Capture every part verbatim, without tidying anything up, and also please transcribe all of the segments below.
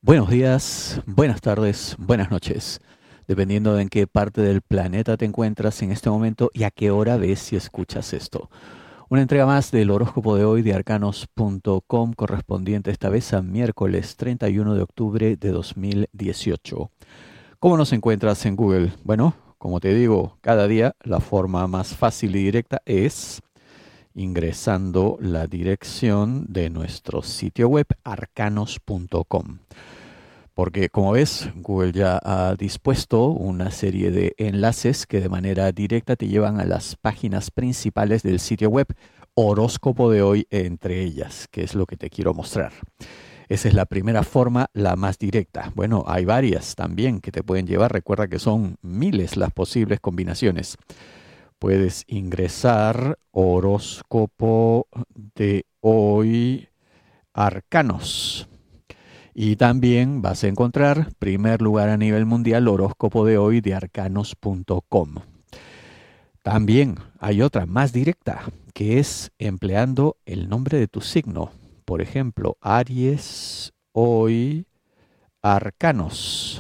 Buenos días, buenas tardes, buenas noches, dependiendo de en qué parte del planeta te encuentras en este momento y a qué hora ves y escuchas esto. Una entrega más del horóscopo de hoy de arcanos punto com, correspondiente esta vez a miércoles treinta y uno de octubre de dos mil dieciocho. ¿Cómo nos encuentras en Google? Bueno, como te digo, cada día la forma más fácil y directa es ingresando la dirección de nuestro sitio web arcanos punto com. Porque como ves, Google ya ha dispuesto una serie de enlaces que de manera directa te llevan a las páginas principales del sitio web, horóscopo de hoy entre ellas, que es lo que te quiero mostrar. Esa es la primera forma, la más directa. Bueno, hay varias también que te pueden llevar. Recuerda que son miles las posibles combinaciones. Puedes ingresar horóscopo de hoy arcanos. Y también vas a encontrar primer lugar a nivel mundial horóscopo de hoy de arcanos punto com. También hay otra más directa que es empleando el nombre de tu signo. Por ejemplo, Aries hoy arcanos.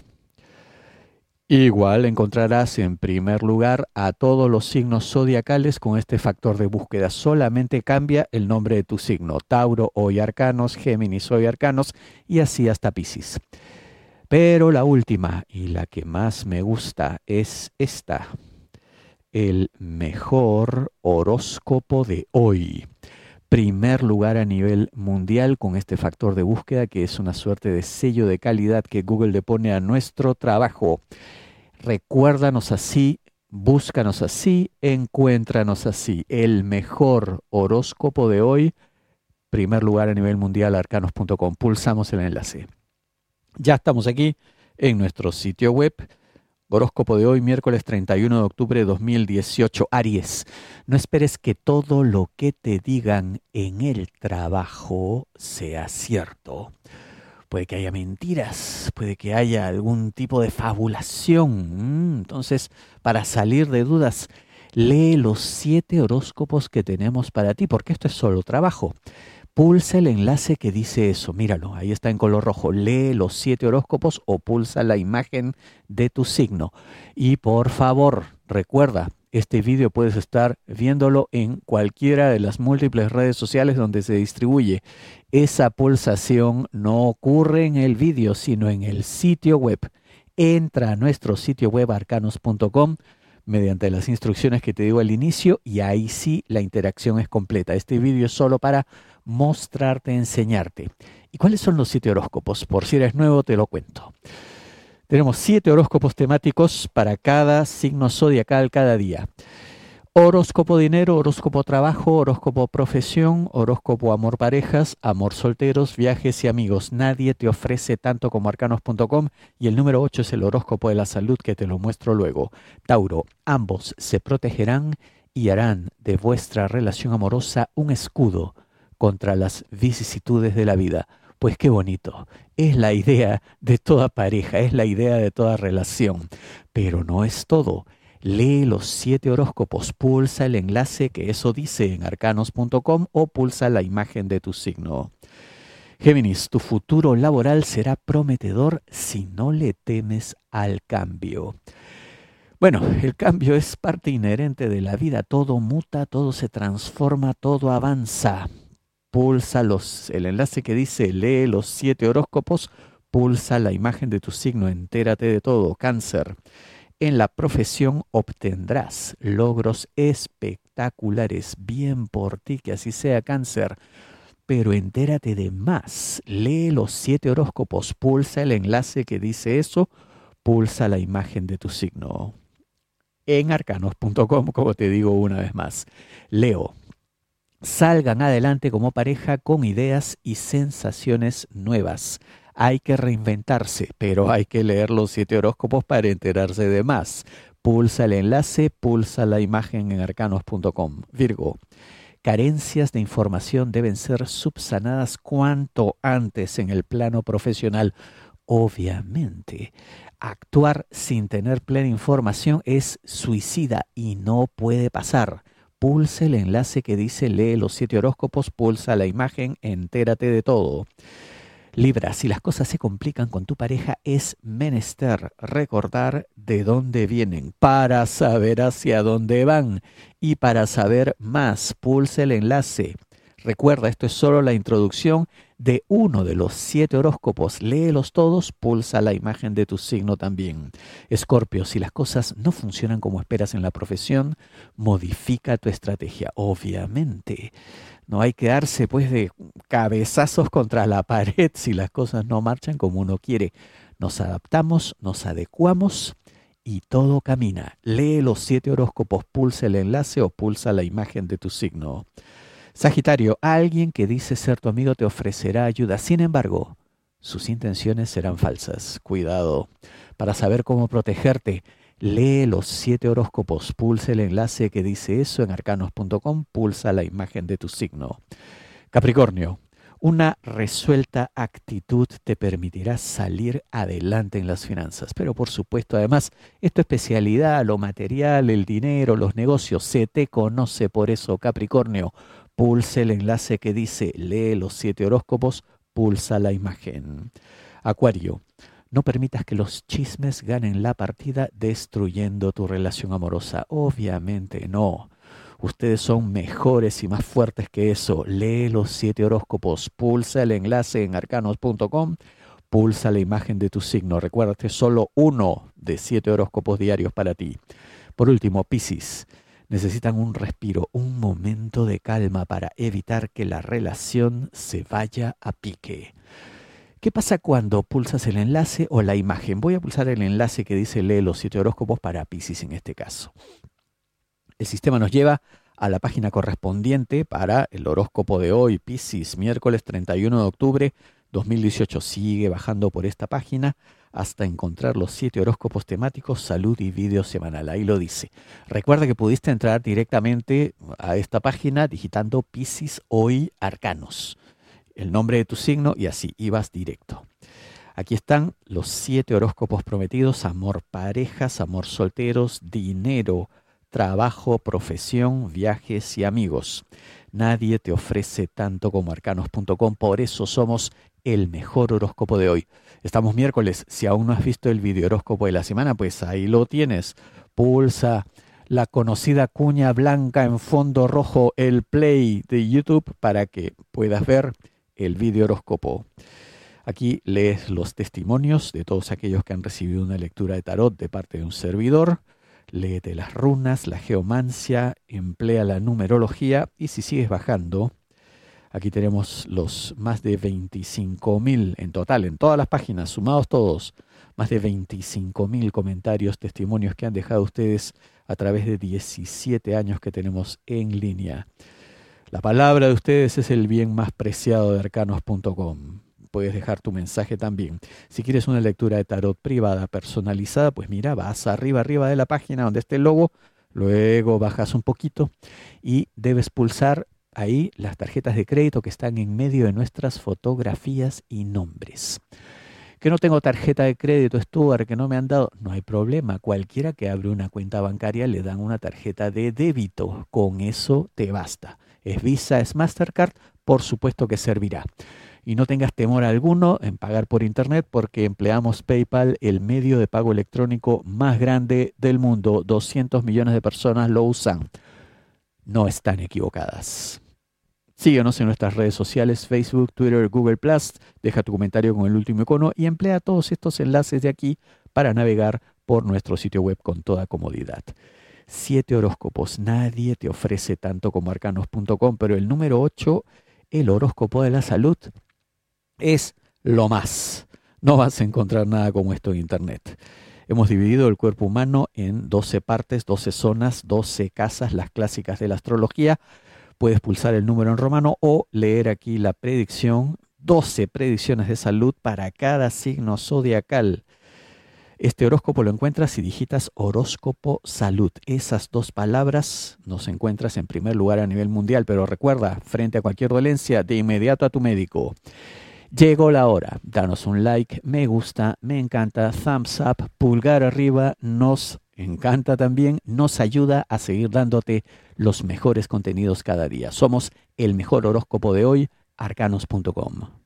Igual encontrarás en primer lugar a todos los signos zodiacales con este factor de búsqueda. Solamente cambia el nombre de tu signo. Tauro hoy arcanos, Géminis hoy arcanos y así hasta Piscis. Pero la última y la que más me gusta es esta. El mejor horóscopo de hoy. Primer lugar a nivel mundial con este factor de búsqueda que es una suerte de sello de calidad que Google le pone a nuestro trabajo. Recuérdanos así, búscanos así, encuéntranos así. El mejor horóscopo de hoy, primer lugar a nivel mundial, arcanos punto com. Pulsamos el enlace. Ya estamos aquí en nuestro sitio web. Horóscopo de hoy, miércoles treinta y uno de octubre de dos mil dieciocho. Aries, no esperes que todo lo que te digan en el trabajo sea cierto. Puede que haya mentiras, puede que haya algún tipo de fabulación. Entonces, para salir de dudas, lee los siete horóscopos que tenemos para ti, porque esto es solo trabajo. Pulsa el enlace que dice eso, míralo, ahí está en color rojo. Lee los siete horóscopos o pulsa la imagen de tu signo. Y por favor, recuerda, este vídeo puedes estar viéndolo en cualquiera de las múltiples redes sociales donde se distribuye. Esa pulsación no ocurre en el vídeo, sino en el sitio web. Entra a nuestro sitio web arcanos punto com mediante las instrucciones que te digo al inicio y ahí sí la interacción es completa. Este vídeo es solo para mostrarte, enseñarte. ¿Y cuáles son los siete horóscopos? Por si eres nuevo te lo cuento. Tenemos siete horóscopos temáticos para cada signo zodiacal cada día. Horóscopo dinero, horóscopo trabajo, horóscopo profesión, horóscopo amor parejas, amor solteros, viajes y amigos. Nadie te ofrece tanto como arcanos punto com y el número ocho es el horóscopo de la salud que te lo muestro luego. Tauro, ambos se protegerán y harán de vuestra relación amorosa un escudo contra las vicisitudes de la vida. Pues qué bonito, es la idea de toda pareja, es la idea de toda relación, pero no es todo. Lee los siete horóscopos, pulsa el enlace que eso dice en arcanos punto com o pulsa la imagen de tu signo. Géminis, tu futuro laboral será prometedor si no le temes al cambio. Bueno, el cambio es parte inherente de la vida, todo muta, todo se transforma, todo avanza. Pulsa los, el enlace que dice lee los siete horóscopos, pulsa la imagen de tu signo, entérate de todo. Cáncer. En la profesión obtendrás logros espectaculares. Bien por ti, que así sea, Cáncer. Pero entérate de más. Lee los siete horóscopos. Pulsa el enlace que dice eso. Pulsa la imagen de tu signo. En arcanos punto com, como te digo una vez más. Leo. Salgan adelante como pareja con ideas y sensaciones nuevas. Hay que reinventarse, pero hay que leer los siete horóscopos para enterarse de más. Pulsa el enlace, pulsa la imagen en arcanos punto com. Virgo, carencias de información deben ser subsanadas cuanto antes en el plano profesional. Obviamente, actuar sin tener plena información es suicida y no puede pasar. Pulsa el enlace que dice lee los siete horóscopos, pulsa la imagen, entérate de todo. Libra, si las cosas se complican con tu pareja, es menester recordar de dónde vienen para saber hacia dónde van y para saber más. Pulsa el enlace. Recuerda, esto es solo la introducción de uno de los siete horóscopos. Léelos todos, pulsa la imagen de tu signo también. Escorpio, si las cosas no funcionan como esperas en la profesión, modifica tu estrategia. Obviamente, no hay que darse pues de cabezazos contra la pared si las cosas no marchan como uno quiere. Nos adaptamos, nos adecuamos y todo camina. Lee los siete horóscopos, pulsa el enlace o pulsa la imagen de tu signo. Sagitario, alguien que dice ser tu amigo te ofrecerá ayuda. Sin embargo, sus intenciones serán falsas. Cuidado. Para saber cómo protegerte, lee los siete horóscopos. Pulsa el enlace que dice eso en arcanos punto com. Pulsa la imagen de tu signo. Capricornio, una resuelta actitud te permitirá salir adelante en las finanzas. Pero por supuesto, además, es tu especialidad, lo material, el dinero, los negocios. Se te conoce por eso, Capricornio. Pulsa el enlace que dice lee los siete horóscopos, pulsa la imagen. Acuario, no permitas que los chismes ganen la partida destruyendo tu relación amorosa. Obviamente no. Ustedes son mejores y más fuertes que eso. Lee los siete horóscopos, pulsa el enlace en arcanos punto com, pulsa la imagen de tu signo. Recuérdate, solo uno de siete horóscopos diarios para ti. Por último, Piscis. Necesitan un respiro, un momento de calma para evitar que la relación se vaya a pique. ¿Qué pasa cuando pulsas el enlace o la imagen? Voy a pulsar el enlace que dice lee los siete horóscopos para Piscis en este caso. El sistema nos lleva a la página correspondiente para el horóscopo de hoy, Piscis, miércoles treinta y uno de octubre dos mil dieciocho. Sigue bajando por esta página hasta encontrar los siete horóscopos temáticos, salud y video semanal. Ahí lo dice. Recuerda que pudiste entrar directamente a esta página digitando Piscis Hoy Arcanos, el nombre de tu signo y así ibas directo. Aquí están los siete horóscopos prometidos: amor, parejas, amor, solteros, dinero, trabajo, profesión, viajes y amigos. Nadie te ofrece tanto como arcanos punto com, por eso somos el mejor horóscopo de hoy. Estamos miércoles. Si aún no has visto el video horóscopo de la semana, pues ahí lo tienes. Pulsa la conocida cuña blanca en fondo rojo, el play de YouTube, para que puedas ver el video horóscopo. Aquí lees los testimonios de todos aquellos que han recibido una lectura de tarot de parte de un servidor. Léete las runas, la geomancia, emplea la numerología y si sigues bajando, aquí tenemos los más de veinticinco mil en total, en todas las páginas, sumados todos, más de veinticinco mil comentarios, testimonios que han dejado ustedes a través de diecisiete años que tenemos en línea. La palabra de ustedes es el bien más preciado de arcanos punto com. Puedes dejar tu mensaje también. Si quieres una lectura de tarot privada, personalizada, pues mira, vas arriba, arriba de la página donde esté el logo, luego bajas un poquito y debes pulsar ahí las tarjetas de crédito que están en medio de nuestras fotografías y nombres. Que no tengo tarjeta de crédito, Stuart, que no me han dado, no hay problema. Cualquiera que abre una cuenta bancaria le dan una tarjeta de débito. Con eso te basta. Es Visa, es Mastercard, por supuesto que servirá. Y no tengas temor alguno en pagar por internet porque empleamos PayPal, el medio de pago electrónico más grande del mundo. doscientos millones de personas lo usan. No están equivocadas. Síguenos en nuestras redes sociales, Facebook, Twitter, Google plus. Deja tu comentario con el último icono y emplea todos estos enlaces de aquí para navegar por nuestro sitio web con toda comodidad. Siete horóscopos. Nadie te ofrece tanto como arcanos punto com, pero el número ocho, el horóscopo de la salud, es lo más. No vas a encontrar nada como esto en internet. Hemos dividido el cuerpo humano en doce partes, doce zonas, doce casas, las clásicas de la astrología. Puedes pulsar el número en romano o leer aquí la predicción, doce predicciones de salud para cada signo zodiacal. Este horóscopo lo encuentras si digitas horóscopo salud. Esas dos palabras nos encuentras en primer lugar a nivel mundial, pero recuerda, frente a cualquier dolencia, de inmediato a tu médico. Llegó la hora. Danos un like, me gusta, me encanta, thumbs up, pulgar arriba, nos encanta también, nos ayuda a seguir dándote los mejores contenidos cada día. Somos el mejor horóscopo de hoy, arcanos punto com.